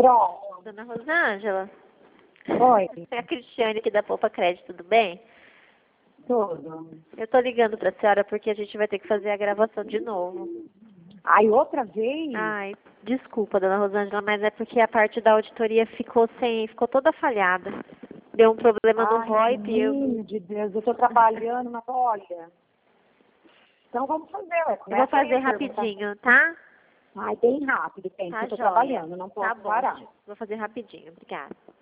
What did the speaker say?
Pronto. Dona Rosângela? Oi. É a Cristiane aqui da Poupa Crédito, tudo bem? Tudo. Eu tô ligando pra senhora porque a gente vai ter que fazer a gravação de novo. Ai, outra vez? Ai, desculpa, dona Rosângela, mas é porque a parte da auditoria ficou toda falhada. Deu um problema no VoIP. Menino de Deus, eu tô trabalhando, mas olha. Então vamos fazer, ué. Eu vou fazer rapidinho, tá? Ai, bem rápido, tem, Tá porque eu tô joia. trabalhando, não posso Tá bom, parar. vou fazer rapidinho, obrigada.